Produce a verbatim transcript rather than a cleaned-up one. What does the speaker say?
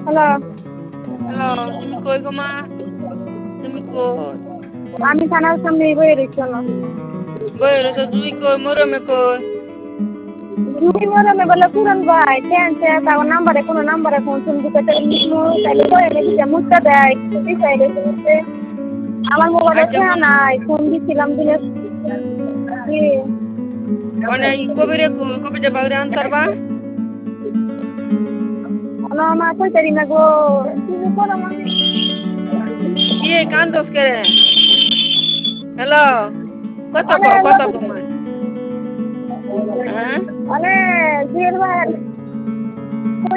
Hello. Hello, তুমি কই গো মা? তুমি কই? আমি থানার সামনেই বইয়ে রইছি এনো। বইয়ে রইছো, জুই কই? মরমে কই? জুই মরমে বলে পুরান ভাই টেনছে তার নাম্বারে কোনো নাম্বারে ফোন টোন দিতে লিখমু তাইলে বইয়ে লিখে মুছতে দেয় বিষয় রয়েছে আমার মোবাইলে আচ্ছা খেয়া মন নাই ফোন দিছিলাম দিনে কি মানে এই কবিরে কই? কবিরে বাউরে আনতারবা? হ্যালো মা কইতারি না গো কি যে করো মা কি কান্দোস কে? হ্যালো, কথা অনে কও, কথা লোক কও মা। হ্যাঁ? অনে জুয়েল ভাই